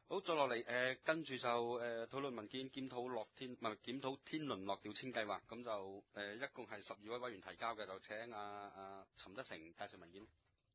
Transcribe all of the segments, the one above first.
好，再落嚟跟住就討論文件檢討天倫樂調遷計劃，咁就一共係12位委員提交嘅，就請陳德成介紹文件。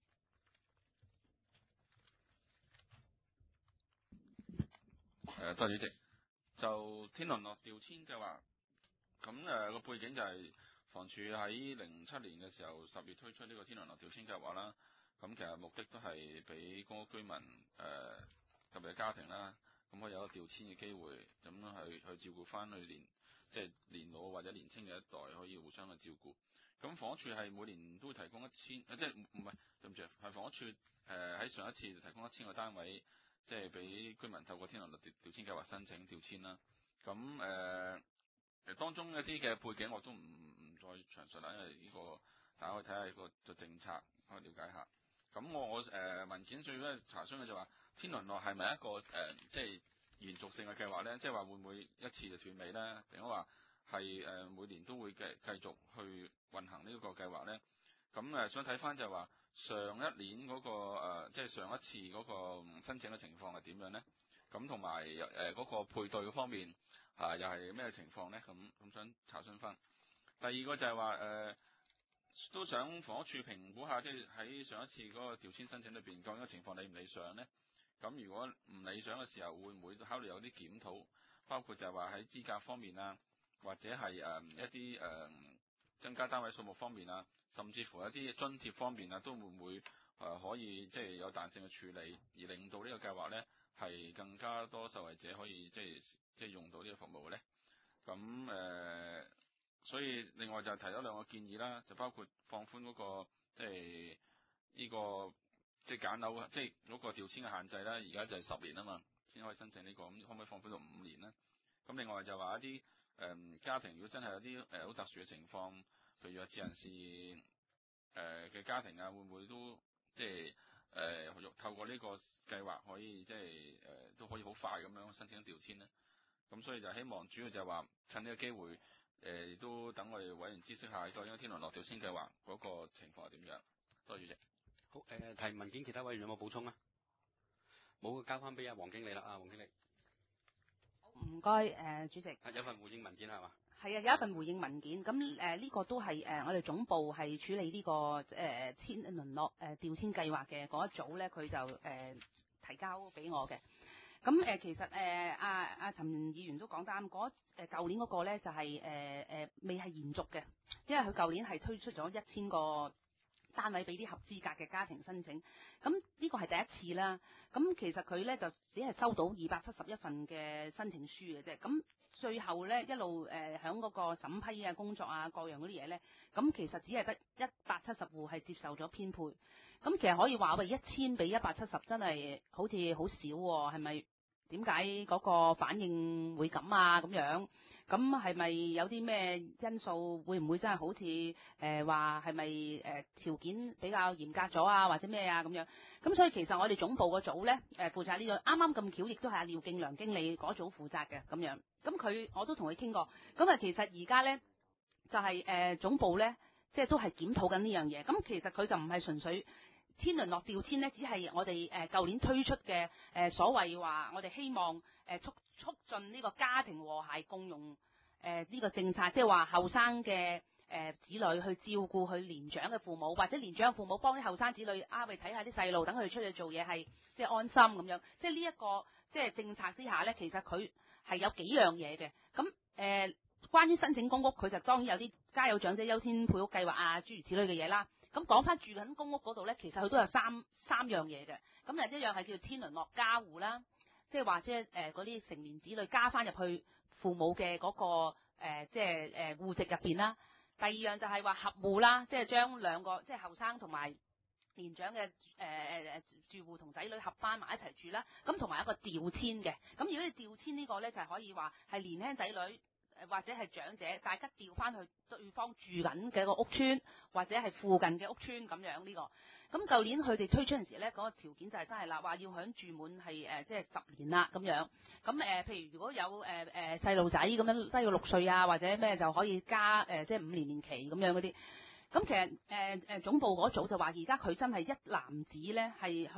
多謝主席。就天倫樂調遷計劃，咁個背景就係房署喺07年嘅時候10月推出呢個天倫樂調遷計劃啦。咁其實目的都係俾公屋居民特別係家庭啦，咁可以有一個調遷嘅機會，咁去照顧翻佢年老或者年輕嘅一代，可以互相去照顧。咁房屋署係每年都會提供1000，即係唔係對唔住，係房屋署喺上一次提供1000個單位，即係俾居民透過天倫樂調遷計劃申請調遷啦。咁當中一啲嘅背景我都唔再詳述啦，因為呢個大家可以睇下個政策，可以了解下。咁我文件最咧查詢嘅就話，天倫樂係咪一個即係延續性嘅計劃咧？即係話會唔會一次就斷尾咧？定話係每年都會繼續去運行呢個計劃咧？咁想睇翻就係話上一年嗰個即係上一次嗰個申請嘅情況係點樣咧？咁同埋嗰個配對嘅方面又係咩情況咧？咁想查詢翻。第二個就係話都想房屋署評估下，即係喺上一次嗰個調遷申請裏邊，究竟個情況理唔理想呢？咁如果唔理想嘅時候，會唔會考慮有啲檢討？包括就係話喺資格方面啊，或者係一啲增加單位數目方面啊，甚至乎一啲津貼方面啊，都會唔會可以即係有彈性嘅處理，而令到呢個計劃呢係更加多受惠者可以即係用到呢個服務呢？咁所以另外就提咗2個建議啦，就包括放寬嗰個即係呢個即係揀樓即係嗰個調遷嘅限制啦，而家就係10年啊嘛，先可以申請呢個，咁可唔可以放寬到5年呢？咁另外就話一啲家庭，如果真係有啲好特殊嘅情況，譬如弱智人士嘅家庭啊，會唔會都即係透過呢個計劃可以即係都可以好快咁樣申請調遷呢？咁所以就希望主要就係話趁呢個機會。亦都等我哋委員知識下究竟天倫樂調遷計劃嗰個情況係點樣。多謝主席。 好，提文件其他委員有冇補充啊？冇，交翻俾阿黃經理啦。黃經理。 唔該，主席。 有份回應文件係嘛？ 係啊，有一份回應文件。咁呢個都係我哋總部係處理呢個天倫樂調遷計劃嘅嗰一組咧，佢就提交俾我嘅。咁其實阿陳議員都講得啱，舊年嗰個咧就係未係延續嘅，因為佢舊年係推出咗1000個單位俾啲合資格嘅家庭申請，咁呢個係第一次啦。咁其實佢咧就只係收到271份嘅申請書嘅啫。咁最後咧一路響嗰個審批啊工作啊各樣嗰啲嘢咧，咁其實只係得170戶係接受咗編配。咁其實可以話喂，1000比170真係好似好少喎，係咪？點解嗰個反應會咁啊？咁樣，咁係咪有啲咩因素？會唔會真係好似話係咪條件比較嚴格咗啊？或者咩啊咁樣？咁所以其實我哋總部個組咧負責呢個，啱啱咁巧，亦都係阿廖敬良經理嗰組負責嘅咁樣。咁我都同佢傾過。咁其實而家咧就係總部咧，即係都係檢討緊呢樣嘢。咁其實佢就唔係純粹。天倫樂調遷咧，只係我哋舊年推出嘅所謂話，我哋希望促進呢個家庭和諧共融呢個政策，即係話後生嘅子女去照顧佢年長嘅父母，或者年長嘅父母幫啲後生子女去睇下啲細路，等佢哋出去做嘢係即係安心咁樣。即係呢一個即係政策之下咧，其實佢係有幾樣嘢嘅。咁關於申請公屋，佢就當然有啲家有長者優先配屋計劃啊，諸如此類嘅嘢啦。咁講翻住緊公屋嗰度咧，其實佢都有三樣嘢嘅。咁一樣係叫天倫樂家戶啦，即係話即係嗰啲成年子女加翻入去父母嘅嗰個即係戶籍入邊啦。第二樣就係話合戶啦，即係將兩個即係後生同埋年長嘅住戶同仔女合翻埋一齊住啦。咁同埋一個調遷嘅。咁如果你調遷呢個咧，就係可以話係年輕仔女。或者係長者，大家調翻去對方住緊嘅個屋邨，或者係附近嘅屋邨咁樣呢個。咁舊年佢哋推出陣時咧，嗰個條件就係真係啦，話要響住滿係即係10年啦咁樣。咁譬如如果有細路仔咁樣低過6歲啊，或者咩就可以加即係5年期咁樣嗰啲。咁其實總部嗰組就話，而家佢真係一籃子咧係去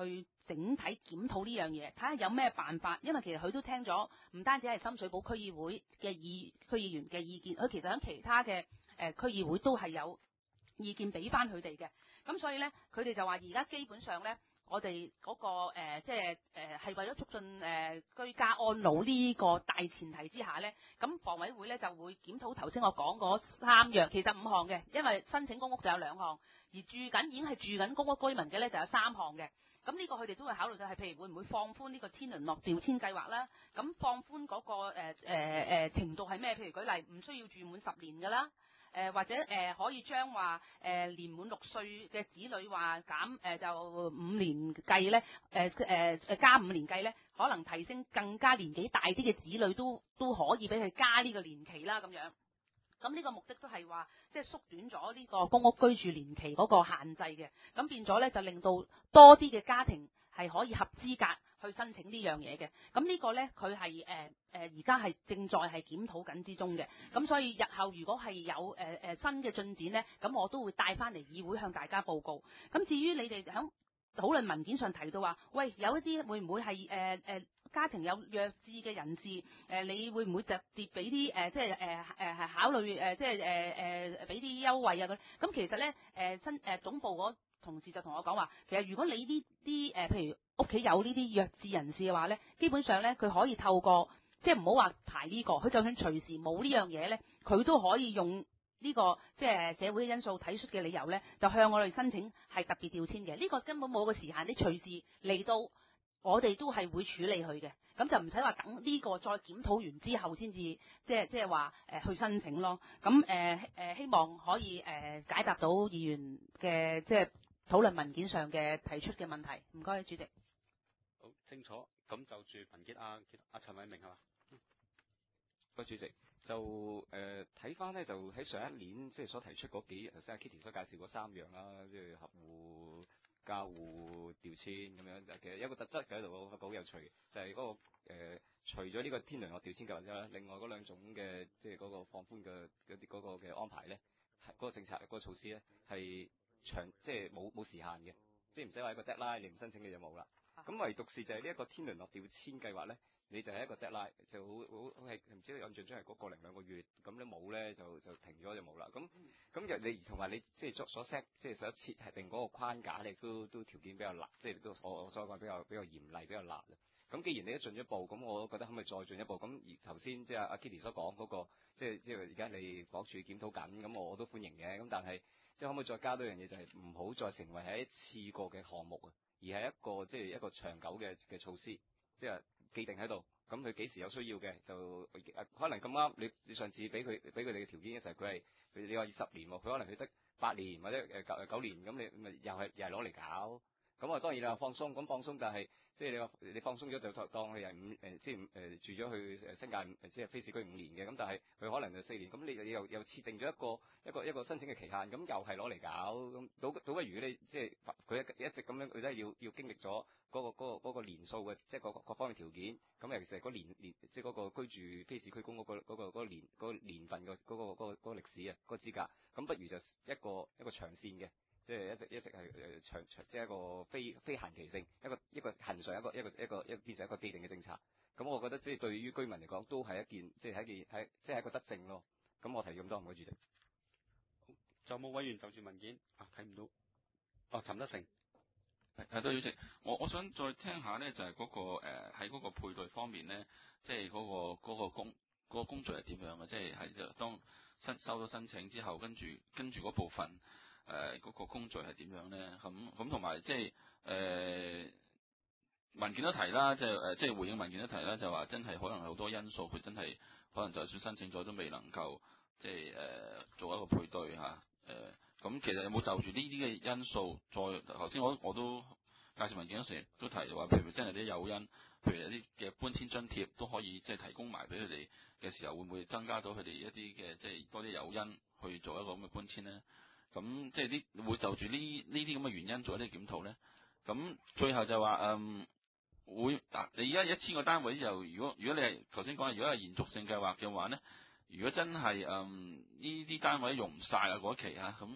整體檢討呢樣嘢，睇下有咩辦法。因為其實佢都聽咗唔單止係深水埗區議會嘅區議員嘅意見，佢其實喺其他嘅區議會都係有意見俾翻佢哋嘅。咁所以咧，佢哋就話而家基本上咧，我哋嗰個係為咗促進居家安老呢個大前提之下咧，咁房委會咧就會檢討頭先我講嗰3樣，其實5項嘅，因為申請公屋就有2項，而已經係住緊公屋居民嘅咧就有3項嘅。咁呢個佢哋都會考慮到係，譬如會唔會放寬呢個天倫樂調遷計劃啦？咁放寬嗰個程度係咩？譬如舉例，唔需要住滿10年㗎啦。或者可以將話年滿6歲嘅子女話減就5年計咧，加5年計咧，可能提升更加年紀大啲嘅子女都可以俾佢加呢個年期啦咁樣。咁呢個目的都係話，即係縮短咗呢個公屋居住年期嗰個限制嘅，咁變咗咧就令到多啲嘅家庭係可以合資格去申請呢樣嘢嘅。咁呢個咧佢係而家係正在係檢討緊之中嘅。咁所以日後如果係有新嘅進展咧，咁我都會帶翻嚟議會向大家報告。咁至於你哋喺討論文件上提到話，喂，有一啲會唔會係家庭有弱智嘅人士，你會唔會直接俾啲考慮俾啲優惠啊咁其實咧總部嗰同事就同我講話，其實如果你呢啲譬如屋企有呢啲弱智人士嘅話咧，基本上咧佢可以透過即係唔好話排呢個，佢就算隨時冇呢樣嘢咧，佢都可以用呢個即係社會因素提出嘅理由咧，就向我哋申請係特別調遷嘅。呢個根本冇個時限，你隨時嚟到，我哋都係會處理佢嘅。咁就唔使話等呢個再檢討完之後先至即係話去申請咯。咁希望可以解答到議員嘅即係討論文件上嘅提出嘅問題。唔該，主席。 好清楚。咁就住文件阿陳偉明係嘛？ 主席就睇翻咧，就喺上一年即係所提出嗰幾頭先阿 Kitty 所介紹嗰3樣啦，即係合戶、家戶調遷咁樣。其實有一個特質喺度，我覺得好有趣嘅，就係嗰個除咗呢個天倫樂調遷計劃之外，另外嗰2種嘅即係嗰個放寬嘅嗰個嘅安排咧，嗰個政策嗰個措施咧係長，即係冇時限嘅，即係唔使話一個 deadline，你唔申請你就冇啦。咁唯獨是就係呢一個天倫樂調遷計劃咧，你就係一個 deadline，就好係唔知印象中係嗰個零2個月，咁你冇咧就停咗就冇啦。咁你同埋你即係所 set 即係所設係定嗰個框架，你都條件比較辣，即係都我所講比較嚴厲比較辣。咁既然你都進一步，咁我覺得可唔可以再進一步？咁而頭先即係阿 Kitty 所講嗰個，即係而家你房署檢討緊，咁我都歡迎嘅。咁但係即係可唔可以再加多樣嘢，就係唔好再成為係一次過嘅項目啊，而係一個即係一個長久嘅措施，即係既定喺度。咁佢幾時有需要嘅就可能咁啱，你上次俾佢哋嘅條件嘅時候，佢你話10年喎，佢可能佢得8年或者9年，咁你咪又係攞嚟搞。咁啊當然啦，放鬆，咁放鬆但係即係你話你放鬆咗就當佢係即係住咗去新界即係非市區5年嘅，咁但係佢可能就4年，咁你又設定咗一個申請嘅期限，咁又係攞嚟搞，咁倒不如你即係佢一直咁樣，佢都係要經歷咗嗰個年數嘅，即係各方面條件，咁尤其是嗰年即係嗰個居住非市區公屋嗰個年份嘅嗰個歷史啊，嗰個資格，咁不如就一個長線嘅。即係一直係長，即係一個非限期性，一個恆常一個變成一個既定嘅政策。咁我覺得即係對於居民嚟講都係一件即係一個德政咯。咁我提咁多，唔該主席。 就冇委員就住文件睇唔到。陳德成。 係多主席，我想再聽下咧，就係嗰個喺嗰個配對方面咧，即係嗰個工序係點樣嘅？即係當收到申請之後，跟住嗰部分。嗰個工序係點樣咧？咁同埋即係文件都提啦，即係回應文件都提啦，就話真係可能係好多因素，佢真係可能就算申請咗都未能夠即係做一個配對嚇。咁其實有冇就住呢啲嘅因素，再頭先我都介紹文件嗰時都提話，譬如真係啲誘因，譬如一啲嘅搬遷津貼都可以即係提供埋俾佢哋嘅時候，會唔會增加到佢哋一啲嘅即係多啲誘因去做一個咁嘅搬遷咧？咁即係會就住呢啲咁嘅原因做一啲檢討咧。咁最後就話會你而家1000個單位就如果你係頭先講，如果係延續性計劃嘅話咧，如果真係呢啲單位用唔晒啦嗰期嚇，咁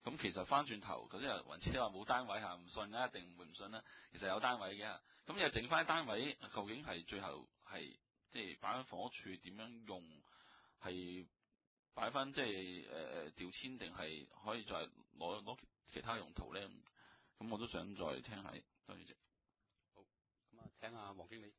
咁其實翻轉頭，嗰啲人雲車話冇單位嚇，唔信咧，一定唔會唔信啦。其實有單位嘅，咁又整翻單位，究竟係最後係即係擺喺房屋處點樣用？係擺翻即係調遷定係可以再攞其他用途咧？咁我都想再聽下，多謝。 好，咁啊請阿黃經理。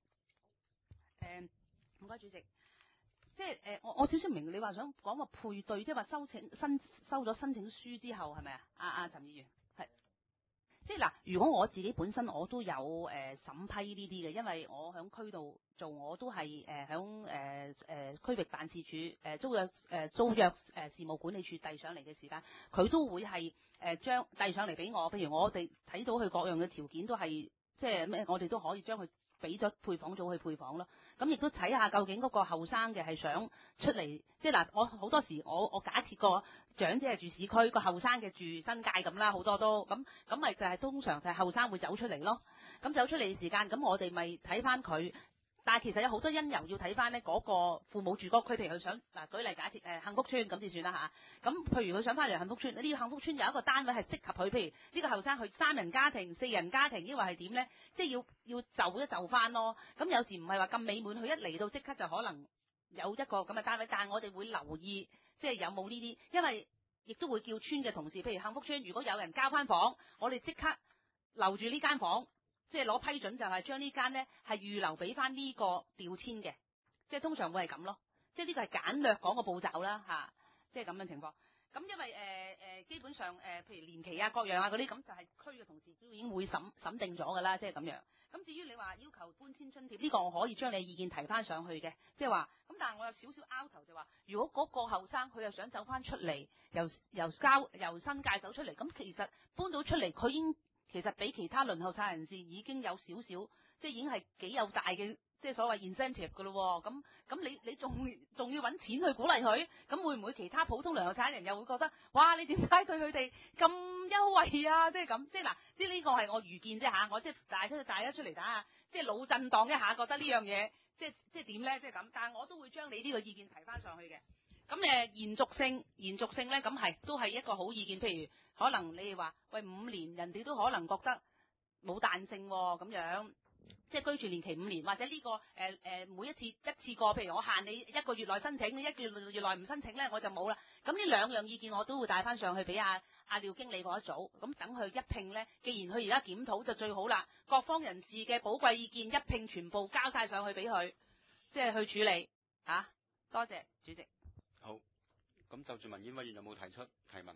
唔該主席。即係我少少唔明你話想講個配對，即係話收咗申請書之後係咪啊？阿陳議員係，即係嗱，如果我自己本身我都有審批呢啲嘅，因為我響區度做，我都係響區域辦事處租約事務管理處遞上嚟嘅時間，佢都會係將遞上嚟俾我。譬如我哋睇到佢各樣嘅條件都係即係咩，我哋都可以將佢俾咗配房組去配房咯。咁亦都睇下究竟嗰個後生嘅係想出嚟，即係嗱，我好多時我假設個長者係住市區，個後生嘅住新界咁啦，好多都咁咪就係通常就係後生會走出嚟咯。咁走出嚟嘅時間，咁我哋咪睇翻佢。但係其實有好多因由要睇翻呢嗰個父母住嗰個區，譬如佢想嗱舉例假設幸福村咁先算啦嚇。咁譬如佢想翻嚟幸福村，呢個幸福村有一個單位係適合佢，譬如呢個後生去3人家庭、4人家庭，抑或係點咧？即係要就一就翻咯。咁有時唔係話咁美滿，佢一嚟到即刻就可能有一個咁嘅單位，但係我哋會留意即係有冇呢啲，因為亦都會叫村嘅同事，譬如幸福村如果有人交翻房，我哋即刻留住呢間房。即係攞批准，就係將呢間呢係預留俾翻呢個調遷嘅，即係通常會係咁咯。即係呢個係簡略講個步驟啦嚇，即係咁嘅情況。咁因為基本上譬如年期啊、各樣啊嗰啲，咁就係區嘅同事都已經會審定咗㗎啦，即係咁樣。咁至於你話要求搬遷津貼，呢個我可以將你意見提翻上去嘅，即係話咁。但係我有少少拗頭就話，如果嗰個後生佢又想走翻出嚟，由新界走出嚟，咁其實搬到出嚟，佢已經其實比其他輪候冊人士已經有少少，即係已經係幾有大嘅，即係所謂 incentive 㗎咯喎。咁你仲要揾錢去鼓勵佢，咁會唔會其他普通輪候冊人又會覺得，哇！你點解對佢哋咁優惠啊？即係咁，即係嗱，即係呢個係我預見啫嚇，我即係大家出嚟打下，即係腦震盪一下，覺得呢樣嘢即係點咧？即係咁，但係我都會將你呢個意見提翻上去嘅。咁延續性咧，咁係都係一個好意見。譬如可能你哋話喂5年，人哋都可能覺得冇彈性喎，咁樣即係居住年期5年，或者呢個每一次過，譬如我限你1個月內申請，你1個月內唔申請咧，我就冇啦。咁呢兩樣意見我都會帶翻上去俾阿廖經理嗰一組，咁等佢一併咧。既然佢而家檢討就最好啦，各方人士嘅寶貴意見一併全部交晒上去俾佢，即係去處理嚇。多謝主席。 好，咁就住民建委員有冇提出提問？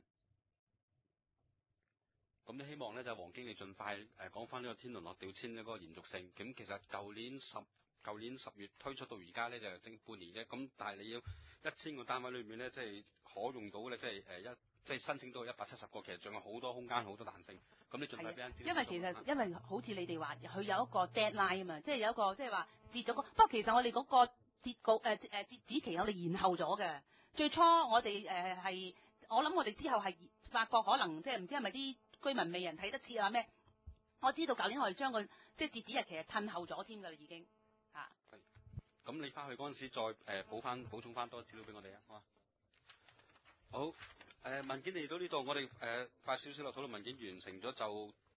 咁你希望咧就黃經理盡快講翻呢個天倫樂調遷嘅嗰個延續性。咁其實舊年10月推出到而家咧就整半年啫。咁但係你要1000個單位裏面咧，即係可用到咧，即係申請到170個，其實仲有好多空間、好多彈性。咁你盡快俾人知。 因為好似你哋話，佢有一個 deadline 啊嘛，即係有一個即係話截咗個。不過其實我哋嗰個截止期我哋延後咗嘅。最初我哋我諗我哋之後係發覺可能即係唔知係咪啲居民未人睇得切啊咩？我知道舊年我哋將個即係截止日期係褪後咗添㗎啦，已經嚇。 咁你翻去嗰陣時再補充翻多資料俾我哋啊，好嘛？好，文件嚟到呢度，我哋快少少啦，討論文件完成咗就